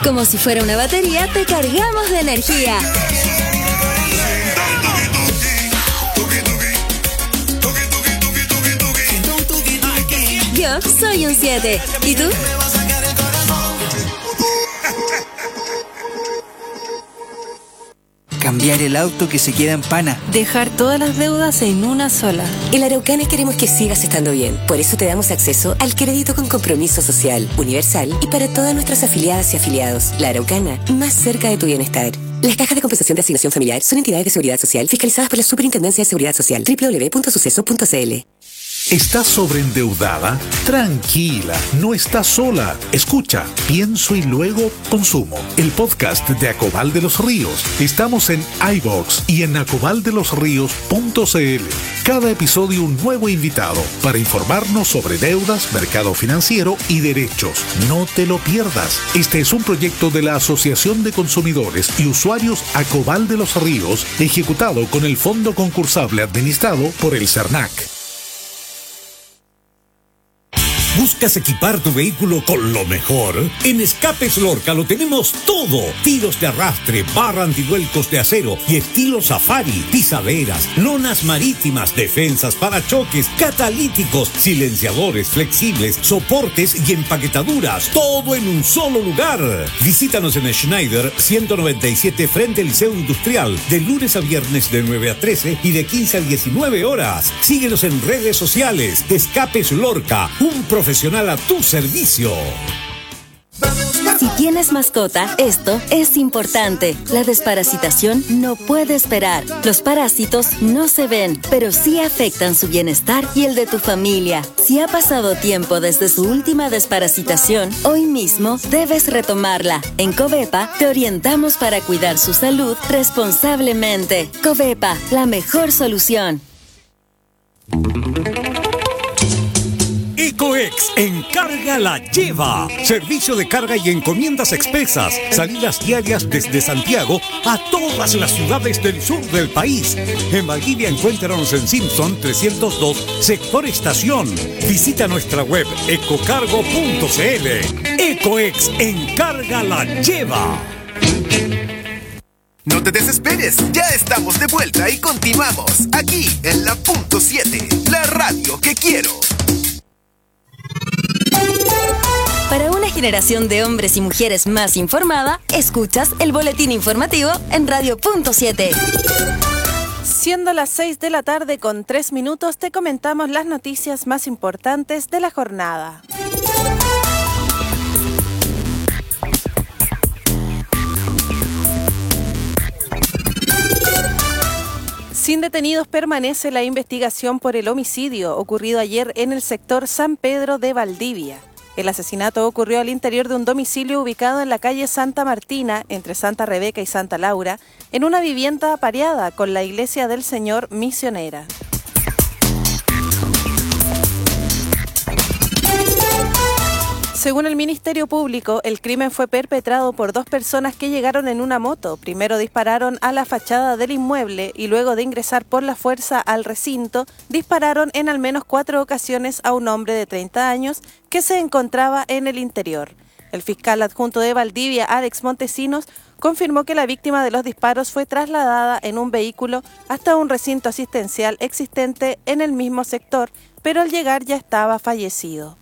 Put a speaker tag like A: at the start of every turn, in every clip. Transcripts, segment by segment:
A: Como si fuera una batería, te cargamos de energía. Yo soy un 7. ¿Y tú?
B: Cambiar el auto que se queda en pana.
C: Dejar todas las deudas en una sola.
D: En Araucana queremos que sigas estando bien. Por eso te damos acceso al crédito con compromiso social, universal y para todas nuestras afiliadas y afiliados. La Araucana, más cerca de tu bienestar. Las cajas de compensación de asignación familiar son entidades de seguridad social fiscalizadas por la Superintendencia de Seguridad Social. www.suceso.cl.
E: ¿Estás sobreendeudada? Tranquila, no estás sola. Escucha, Pienso y Luego Consumo, el podcast de Acobal de los Ríos. Estamos en iVoox y en acobaldelosríos.cl. Cada episodio un nuevo invitado para informarnos sobre deudas, mercado financiero y derechos. No te lo pierdas. Este es un proyecto de la Asociación de Consumidores y Usuarios Acobal de los Ríos, ejecutado con el Fondo Concursable administrado por el CERNAC.
F: ¿Buscas equipar tu vehículo con lo mejor? En Escapes Lorca lo tenemos todo. Tiros de arrastre, barra antivuelcos de acero y estilo safari, pisaderas, lonas marítimas, defensas, parachoques, catalíticos, silenciadores flexibles, soportes y empaquetaduras. Todo en un solo lugar. Visítanos en Schneider 197 frente al Liceo Industrial, de lunes a viernes de 9 a 13 y de 15 a 19 horas. Síguenos en redes sociales. Escapes Lorca, un profesional a tu servicio.
A: Si tienes mascota, esto es importante. La desparasitación no puede esperar. Los parásitos no se ven, pero sí afectan su bienestar y el de tu familia. Si ha pasado tiempo desde su última desparasitación, hoy mismo debes retomarla. En Covepa te orientamos para cuidar su salud responsablemente. Covepa, la mejor solución.
F: Ecoex Encarga la Lleva. Servicio de carga y encomiendas expresas. Salidas diarias desde Santiago a todas las ciudades del sur del país. En Valdivia encuéntranos en Simpson 302, sector estación. Visita nuestra web ecocargo.cl. Ecoex Encarga la Lleva.
G: No te desesperes, ya estamos de vuelta y continuamos aquí en la Punto 7, la radio que quiero.
A: Para una generación de hombres y mujeres más informada, escuchas el boletín informativo en Radio Punto 7.
C: Siendo las 6 de la tarde con 3 minutos, te comentamos las noticias más importantes de la jornada. Sin detenidos permanece la investigación por el homicidio ocurrido ayer en el sector San Pedro de Valdivia. El asesinato ocurrió al interior de un domicilio ubicado en la calle Santa Martina, entre Santa Rebeca y Santa Laura, en una vivienda apareada con la iglesia del Señor Misionera. Según el Ministerio Público, el crimen fue perpetrado por dos personas que llegaron en una moto. Primero dispararon a la fachada del inmueble y luego de ingresar por la fuerza al recinto, dispararon en al menos 4 ocasiones a un hombre de 30 años que se encontraba en el interior. El fiscal adjunto de Valdivia, Alex Montesinos, confirmó que la víctima de los disparos fue trasladada en un vehículo hasta un recinto asistencial existente en el mismo sector, pero al llegar ya estaba fallecido.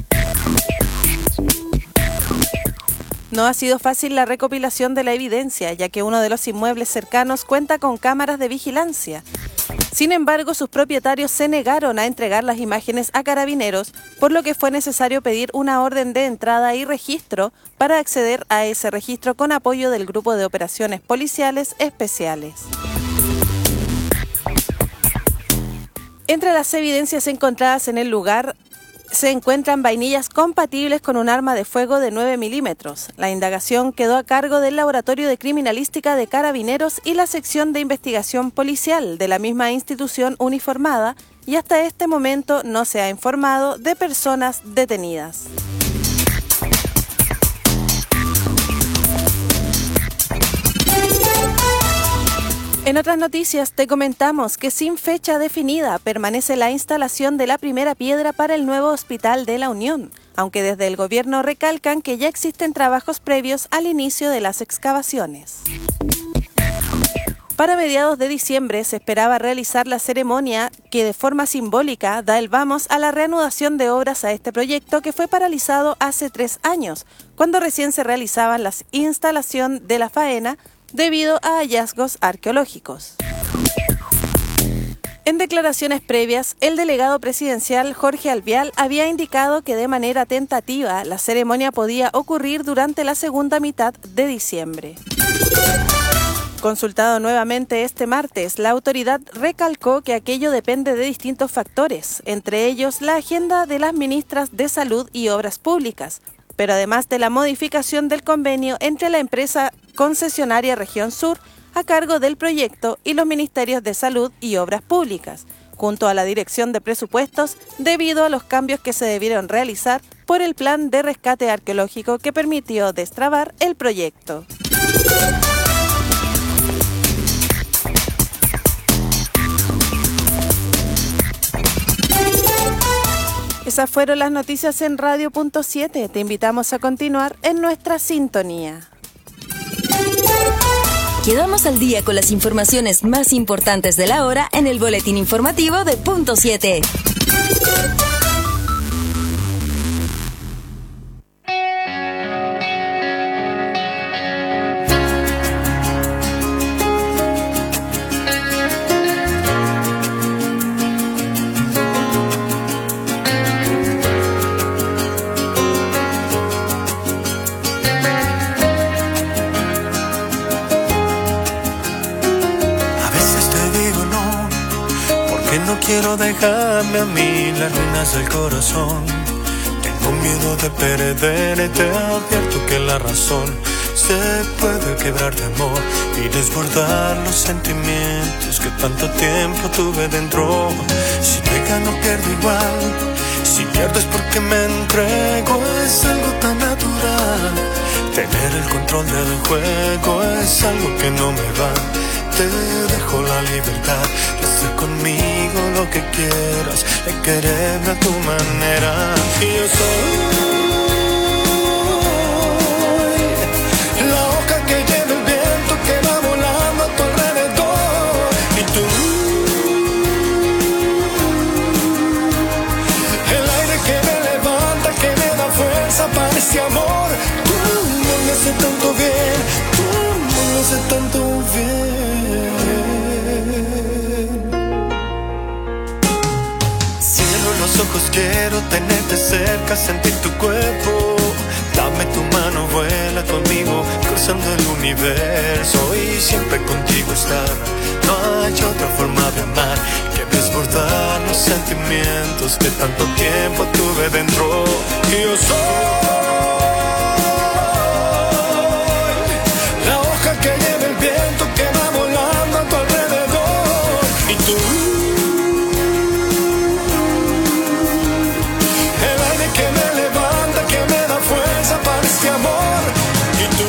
C: No ha sido fácil la recopilación de la evidencia, ya que uno de los inmuebles cercanos cuenta con cámaras de vigilancia. Sin embargo, sus propietarios se negaron a entregar las imágenes a Carabineros, por lo que fue necesario pedir una orden de entrada y registro para acceder a ese registro con apoyo del Grupo de Operaciones Policiales Especiales. Entre las evidencias encontradas en el lugar se encuentran vainillas compatibles con un arma de fuego de 9 milímetros. La indagación quedó a cargo del Laboratorio de Criminalística de Carabineros y la Sección de Investigación Policial de la misma institución uniformada, y hasta este momento no se ha informado de personas detenidas. En otras noticias te comentamos que sin fecha definida permanece la instalación de la primera piedra para el nuevo Hospital de la Unión. aunque desde el gobierno recalcan que ya existen trabajos previos al inicio de las excavaciones. Para mediados de diciembre se esperaba realizar la ceremonia que de forma simbólica da el vamos a la reanudación de obras a este proyecto que fue paralizado hace 3 años, cuando recién se realizaban la instalación de la faena debido a hallazgos arqueológicos. En declaraciones previas, el delegado presidencial Jorge Alvial había indicado que de manera tentativa la ceremonia podía ocurrir durante la segunda mitad de diciembre. Consultado nuevamente este martes, la autoridad recalcó que aquello depende de distintos factores, entre ellos la agenda de las ministras de Salud y Obras Públicas, pero además de la modificación del convenio entre la empresa concesionaria Región Sur, a cargo del proyecto, y los ministerios de Salud y Obras Públicas, junto a la Dirección de Presupuestos, debido a los cambios que se debieron realizar por el plan de rescate arqueológico que permitió destrabar el proyecto. Esas fueron las noticias en Radio.7. Te invitamos a continuar en nuestra sintonía.
A: Quedamos al día con las informaciones más importantes de la hora en el boletín informativo de Punto 7.
H: Quiero dejarme a mí las ruinas del corazón. Tengo miedo de perderte, advierto que la razón se puede quebrar de amor y desbordar los sentimientos que tanto tiempo tuve dentro. Si te gano pierdo igual, si pierdo es porque me entrego, es algo tan natural. Tener el control del juego es algo que no me va. Te dejo la libertad de hacer conmigo lo que quieras, de quererme a tu manera. Y yo soy la hoja que lleva el viento que va volando a tu alrededor. Y tú, el aire que me levanta, que me da fuerza para este amor. Tú me haces tanto bien, tú me haces tanto bien. Los ojos quiero tenerte cerca, sentir tu cuerpo. Dame tu mano, vuela conmigo, cruzando el universo y siempre contigo estar. No hay otra forma de amar que desbordar los sentimientos que tanto tiempo tuve dentro. Y yo soy la hoja que lleva el viento que va volando a tu alrededor. Y tú, para este amor. Y tú,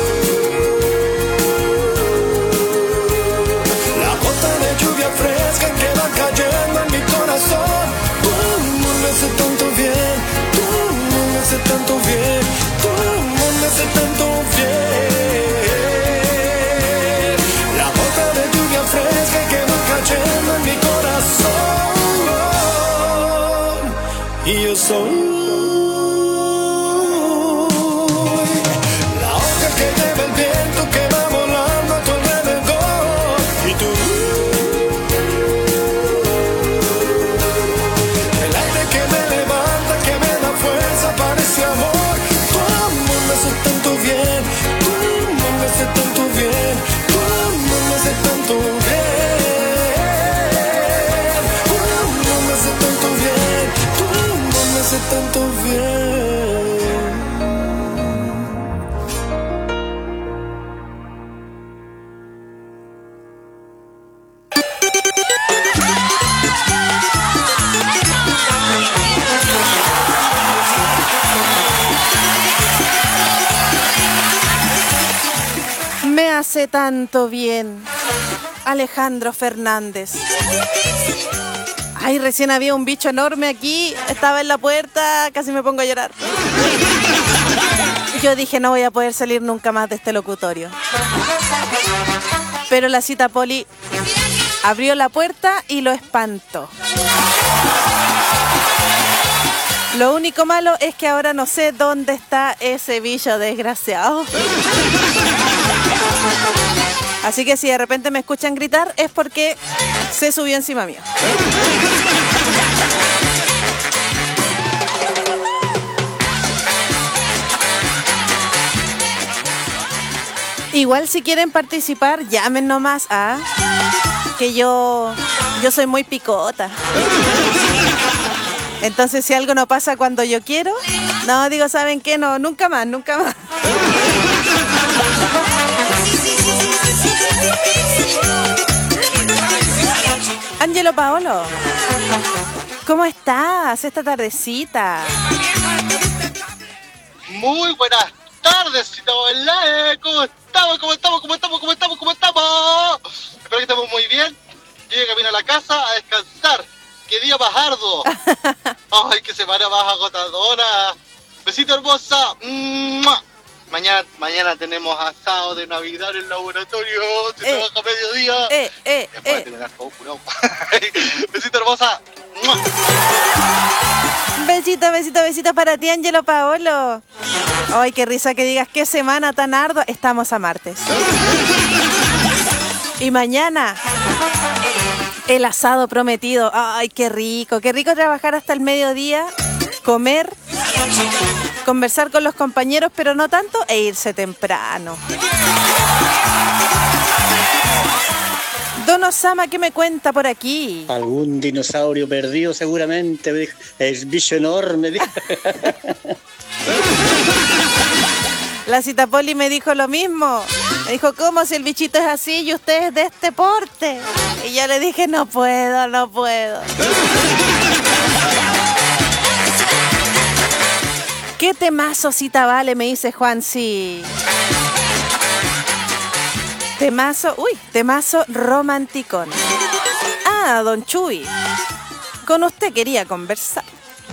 H: la gota de lluvia fresca que va cayendo en mi corazón. Tú me haces tanto bien, tú me haces tanto bien, tú me haces tanto bien. La gota de lluvia fresca que va cayendo en mi corazón. Y yo soy tanto bien.
C: Me hace tanto bien. Alejandro Fernández. Ay, recién había un bicho enorme aquí, estaba en la puerta, casi me pongo a llorar. Yo dije, no voy a poder salir nunca más de este locutorio. Pero la Cita Poli abrió la puerta y lo espantó. Lo único malo es que ahora no sé dónde está ese bicho desgraciado. Así que si de repente me escuchan gritar es porque se subió encima mío. Igual si quieren participar, llamen nomás a... que yo soy muy picota. Entonces si algo no pasa cuando yo quiero, no, digo, ¿saben qué? No, nunca más, nunca más. Ángelo Paolo, ¿cómo estás esta tardecita?
I: Muy buenas tardes, Citabola. ¿Cómo estamos? Espero que estemos muy bien. Llegué camino a la casa a descansar. ¡Qué día más arduo! ¡Ay, qué semana más agotadora! ¡Besito hermosa! ¡Mua! Mañana tenemos asado de Navidad en el laboratorio. Se trabaja a mediodía. Después de terminar todo curado. ¡Besito hermosa! ¡Mua!
C: Besito para ti, Ángelo Paolo. Ay, qué risa que digas qué semana tan ardua. Estamos a martes. Y mañana, el asado prometido. Ay, qué rico trabajar hasta el mediodía, comer, conversar con los compañeros, pero no tanto, e irse temprano. Don Osama, ¿qué me cuenta por aquí?
J: Algún dinosaurio perdido seguramente, me dijo. El bicho enorme, dijo.
C: La Cita Poli me dijo lo mismo. Me dijo, ¿cómo si el bichito es así y usted es de este porte? Y yo le dije, no puedo. ¿Qué temazo, Cita Vale? Me dice Juan, sí. Temazo romanticón. Ah, don Chuy, con usted quería conversar.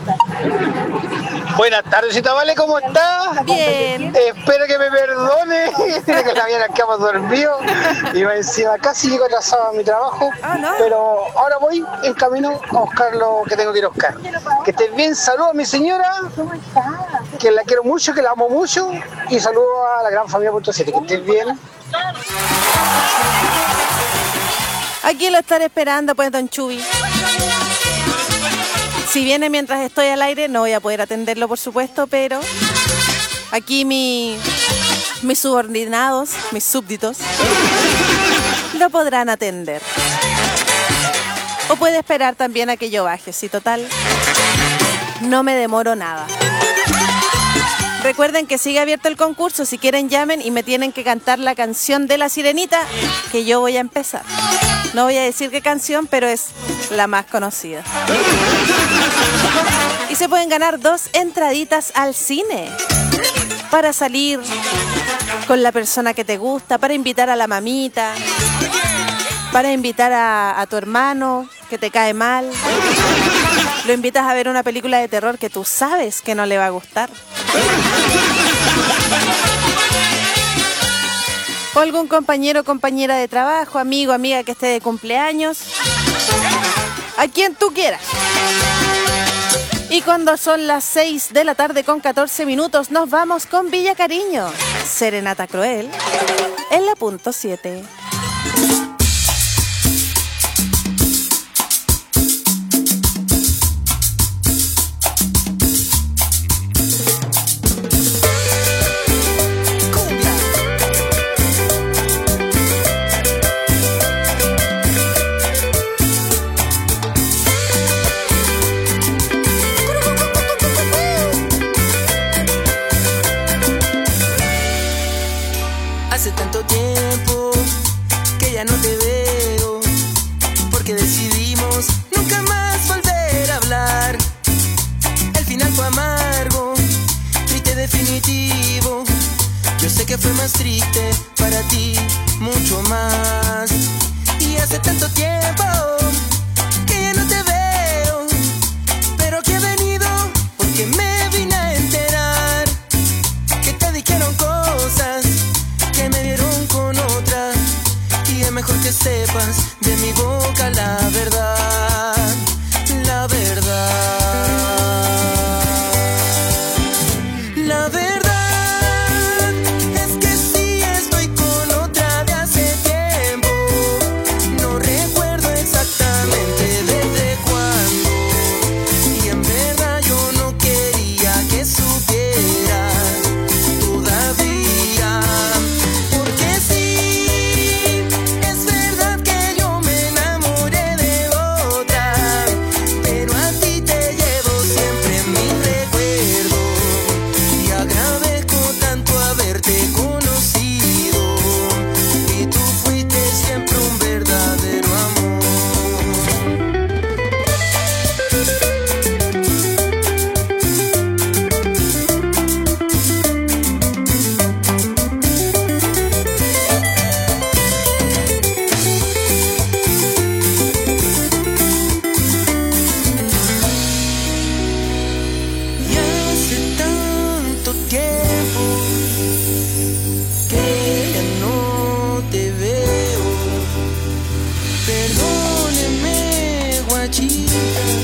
K: Buenas tardes, Cita Vale, ¿cómo está?
C: Bien.
K: Espero que me perdone, que la mañana quedamos dormidos y me encima casi llego atrasado a mi trabajo,
C: no.
K: Pero ahora voy en camino a buscar lo que tengo que ir a buscar. Que estés bien, saludo a mi señora, que la quiero mucho, que la amo mucho, y saludo a la gran familia Punto 7, que estés bien.
C: Aquí lo estaré esperando, pues, don Chuy. Si viene mientras estoy al aire, no voy a poder atenderlo, por supuesto, pero aquí mis subordinados, mis súbditos, lo podrán atender. O puede esperar también a que yo baje, si total, no me demoro nada. Recuerden que sigue abierto el concurso, si quieren llamen y me tienen que cantar la canción de La Sirenita, que yo voy a empezar. No voy a decir qué canción, pero es la más conocida. Y se pueden ganar 2 entraditas al cine para salir con la persona que te gusta, para invitar a la mamita, para invitar a tu hermano que te cae mal. Lo invitas a ver una película de terror que tú sabes que no le va a gustar. O algún compañero o compañera de trabajo, amigo, amiga que esté de cumpleaños. A quien tú quieras. Y cuando son las 6 de la tarde con 14 minutos, nos vamos con Villa Cariño. Serenata Cruel en la punto 7.
L: Hace tanto tiempo que ya no te veo, porque decidimos nunca más volver a hablar. El final fue amargo, triste definitivo. Yo sé que fue más triste para ti, mucho más. Y hace tanto tiempo que ya no te veo. pero que he venido porque me vine a enterar que te dijeron cosas que me vieron con otra, y es mejor que sepas de mi boca la verdad, la verdad. La verdad es que sí estoy con otra de hace tiempo. No recuerdo exactamente desde cuándo, y en verdad yo no quería que supieras todavía. Porque sí, es verdad que yo me enamoré de otra, pero a ti te llevo siempre en mi recuerdo. Y agradezco tanto haberte conocido, y tú fuiste siempre un verdadero amor. Y hace tanto tiempo que ya no te veo. Perdóneme, guachita,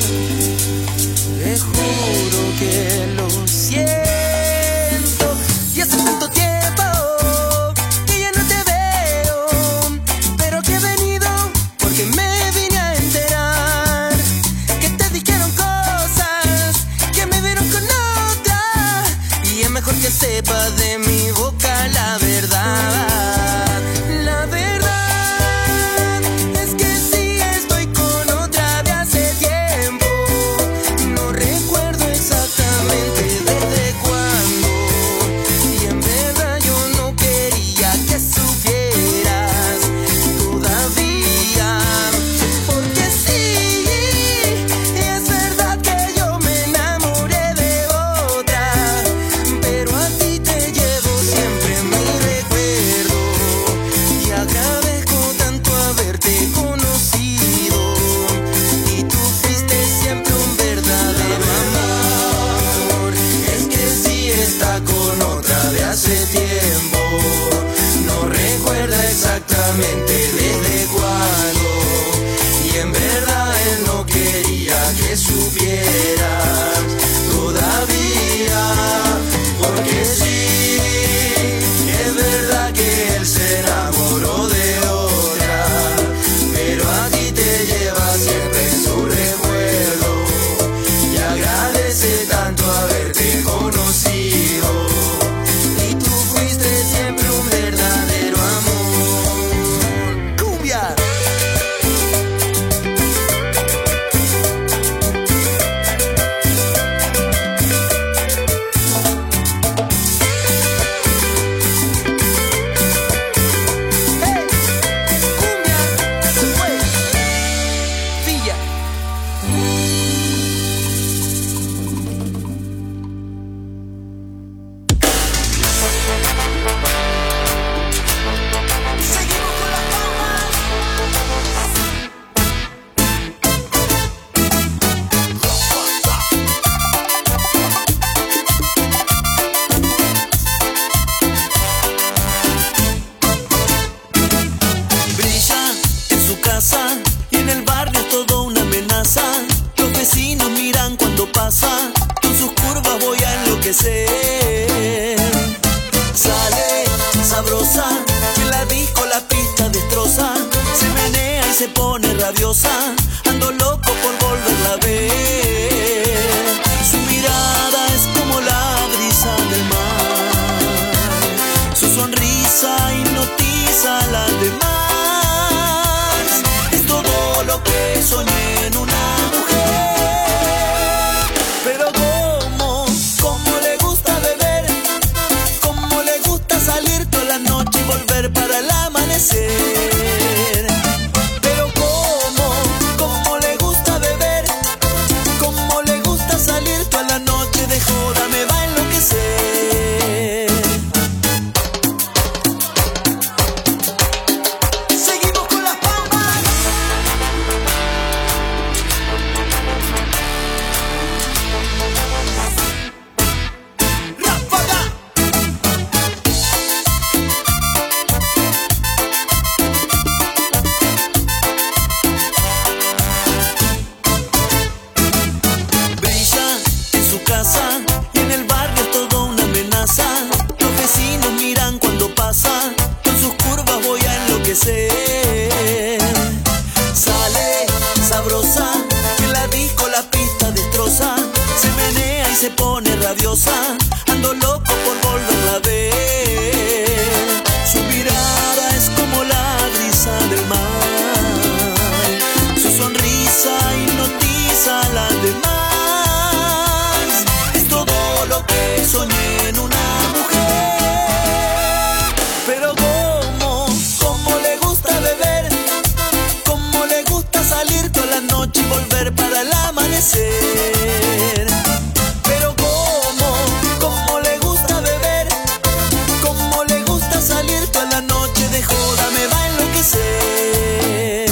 L: te juro que lo siento. Y hace tanto tiempo que ya no te veo, pero que he venido porque me vine a enterar que te dijeron cosas que me vieron con otra, y es mejor que sepas de mi boca la verdad. La verdad es que sí estoy con otra de hace tiempo. No recuerdo exactamente desde cuándo, y en verdad yo no quería que supieras todavía. Porque sí, es verdad que yo me enamoré de otra, pero a ti te llevo siempre en mi recuerdo. Y agradezco tanto haberte conocido, y tú fuiste siempre un verdadero amor. Es que sí está con otra de hace tiempo, no recuerda exactamente desde cuándo, y en verdad él no quería que supieras todavía. Porque sí, es verdad que él se enamoró de otra, pero a ti te lleva siempre en su recuerdo, y agradece tanto haberte conocido, y tú fuiste siempre un verdadero amor. ¡Cumbia!
M: enloquecer. Sale sabrosa, en la disco la pista destroza. Se menea y se pone rabiosa, ando loco por volverla a ver. Su mirada es como la brisa del mar, su sonrisa hipnotiza a las demás. Es todo lo que soñé en una mujer. Pero cómo le gusta beber, cómo le gusta salir toda la noche y volver para el amanecer. Pero cómo le gusta beber, cómo le gusta salir toda la noche de joda, me va a enloquecer. Seguimos con las palmas. amanecer. Pero cómo le gusta beber, cómo le gusta salir toda la noche de joda, me va a enloquecer.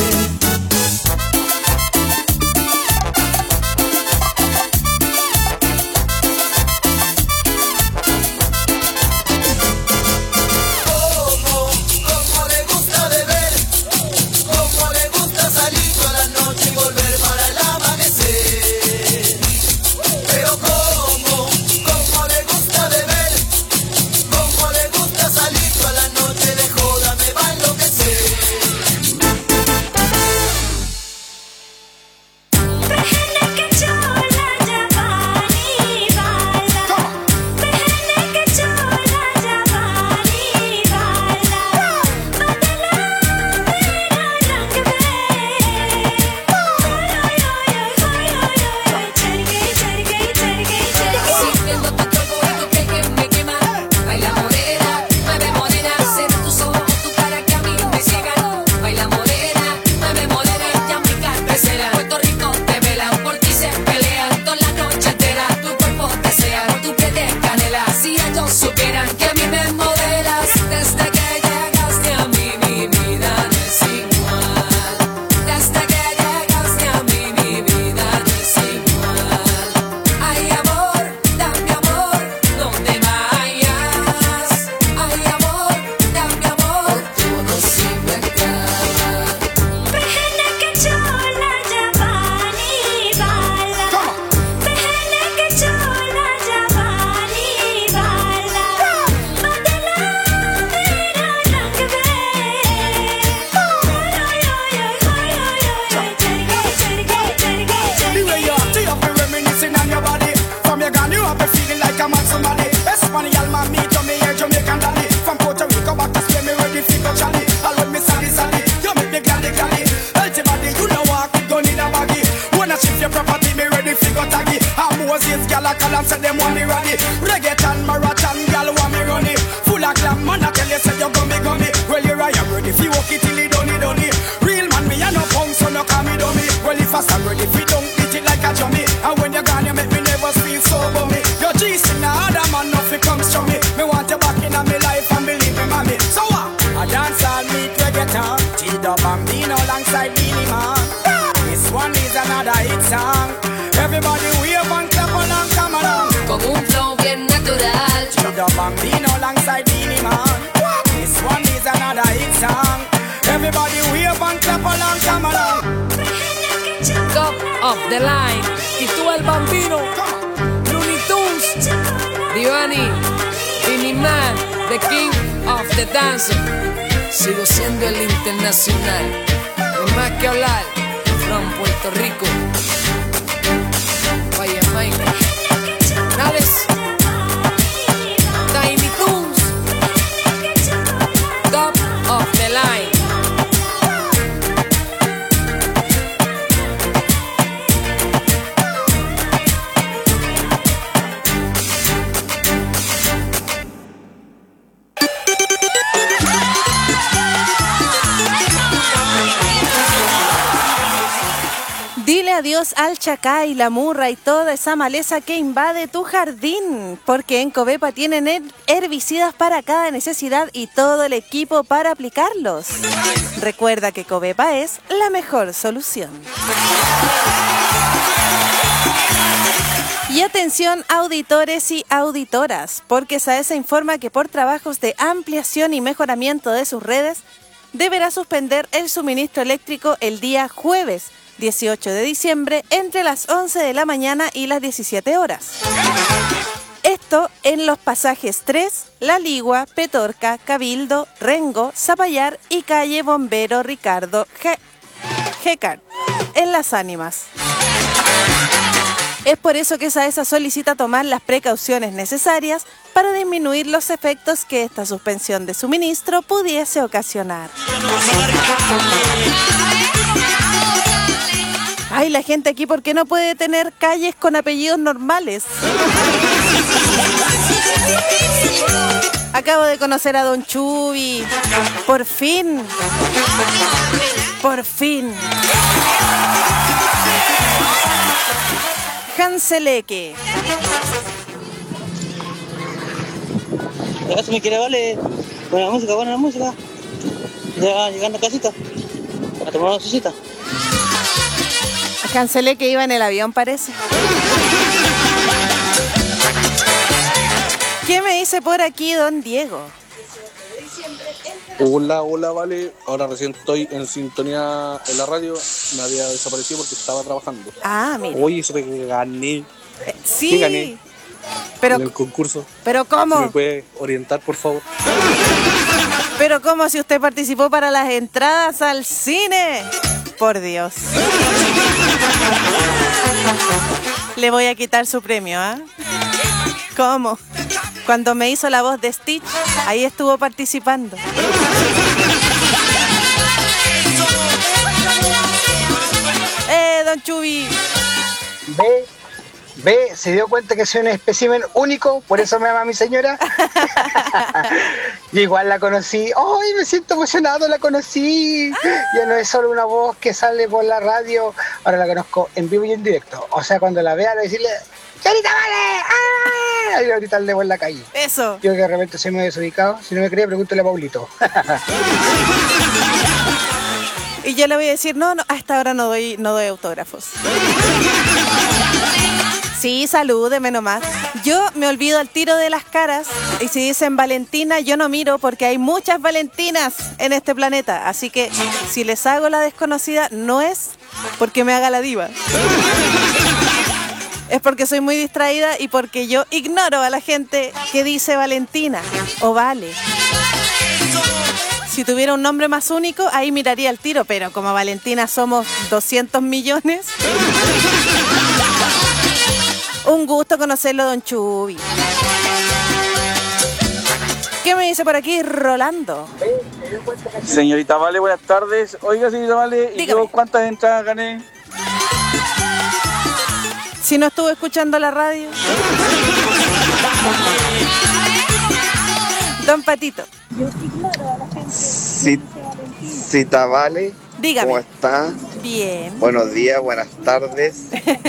N: Sigo siendo el internacional. No hay más que hablar. From Puerto Rico. Vaya Jamaica. Nales. Tiny Toons. Top of the line.
C: Dile adiós al chacay, la murra y toda esa maleza que invade tu jardín, porque en Covepa tienen herbicidas para cada necesidad y todo el equipo para aplicarlos. Recuerda que Covepa es la mejor solución. Y atención auditores y auditoras, porque SAESA informa que por trabajos de ampliación y mejoramiento de sus redes, deberá suspender el suministro eléctrico el día jueves 18 de diciembre entre las 11 de la mañana y las 17 horas. Esto en los pasajes 3, La Ligua, Petorca, Cabildo, Rengo, Zapallar y calle Bombero Ricardo Gécar, en Las Ánimas. Es por eso que SAESA solicita tomar las precauciones necesarias para disminuir los efectos que esta suspensión de suministro pudiese ocasionar. Ay, la gente aquí, ¿por qué no puede tener calles con apellidos normales? Acabo de conocer a Don Chubi. Por fin. Por fin. Hanseleque.
J: Si me quiere, vale. Buena música. Ya llegando a casita. A tomar una cosita.
C: Hanseleque iba en el avión, parece. ¿Qué me dice por aquí don Diego?
O: Hola, vale. Ahora recién estoy en sintonía en la radio. Me había desaparecido porque estaba trabajando.
C: Ah, mira.
O: Oye, eso que gané.
C: Sí.
O: ¿Qué gané?
C: Pero,
O: en el concurso.
C: ¿Pero cómo?
O: ¿Si me puede orientar, por favor?
C: ¿Pero cómo si usted participó para las entradas al cine? Por Dios. Le voy a quitar su premio, ¿ah? ¿Cómo? Cuando me hizo la voz de Stitch, ahí estuvo participando. Don Chubi.
K: Ve, se dio cuenta que soy un espécimen único, por eso me ama mi señora. Y igual la conocí. ¡Ay, me siento emocionado! La conocí. Ya no es solo una voz que sale por la radio, ahora la conozco en vivo y en directo. O sea, cuando la vea, le decirle: ¡Señorita Vale! ¡Ah! Y gritarle por la calle.
C: Eso.
K: Yo que de repente soy muy desubicado. Si no me cree, pregúntale a Paulito.
C: Y yo le voy a decir: no, hasta ahora no doy autógrafos. Sí, salúdeme nomás. Yo me olvido al tiro de las caras y si dicen Valentina, yo no miro porque hay muchas Valentinas en este planeta. Así que si les hago la desconocida, no es porque me haga la diva. Es porque soy muy distraída y porque yo ignoro a la gente que dice Valentina o Vale. Si tuviera un nombre más único, ahí miraría el tiro, pero como Valentina somos 200 millones... Un gusto conocerlo, don Chubi. ¿Qué me dice por aquí Rolando?
P: Señorita Vale, buenas tardes. Oiga, señorita Vale, ¿y yo cuántas entradas gané?
C: Si no estuve escuchando la radio. Don Patito.
Q: Cita Vale.
C: Dígame.
Q: ¿Cómo está?
C: Bien.
Q: Buenos días, buenas tardes.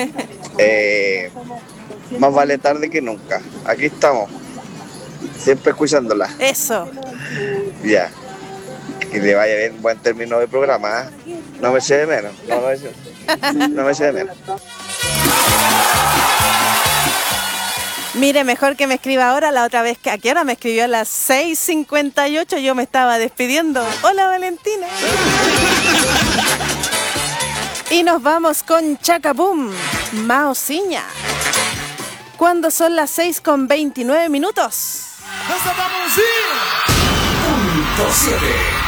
Q: Más vale tarde que nunca. Aquí estamos. Siempre escuchándola.
C: Eso.
Q: Ya. Que le vaya bien, buen término de programa. ¿Eh? No me eche de menos. No me eche de menos.
C: Mire, mejor que me escriba ahora. La otra vez, ¿a qué hora me escribió? A las 6:58 yo me estaba despidiendo. Hola, Valentina. Y nos vamos con Chacapum, Maosiña. Cuando son las 6:29 minutos.
F: Punto 7.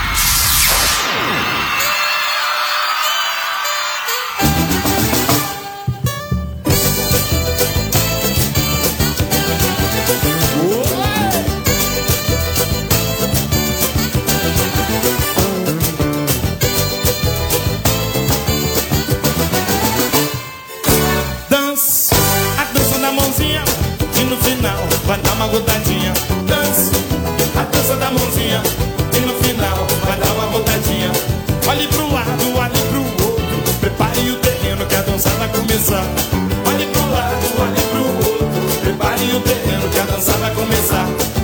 R: Vai dar uma gotadinha, dança, a dança da mãozinha. E no final vai dar uma gotadinha. Olhe pro lado, olhe pro outro. Prepare o terreno que a dança vai começar. Olhe pro lado, olhe pro outro. Prepare o terreno que a dança vai começar.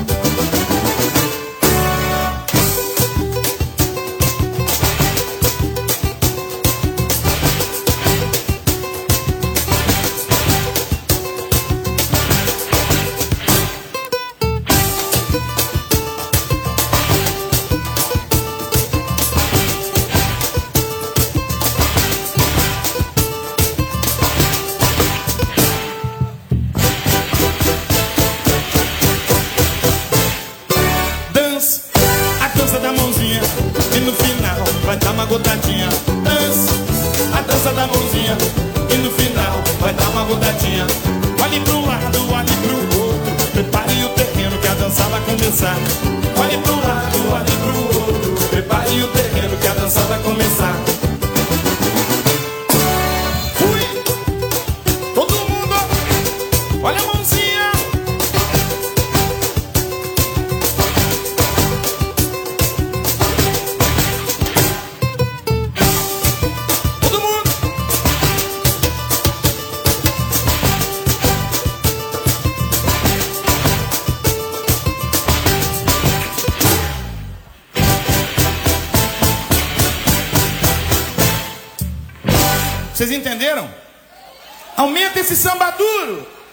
R: Gotadinha, dança, a dança da mãozinha. E no final vai dar uma gotadinha. Olhe pro lado, olhe pro outro. Prepare o terreno que a dança vai começar. Olhe pro lado, olhe pro outro. Prepare o terreno que a dança vai começar. Fui! Todo mundo, olha a mãozinha. Vocês entenderam? Aumenta esse samba duro.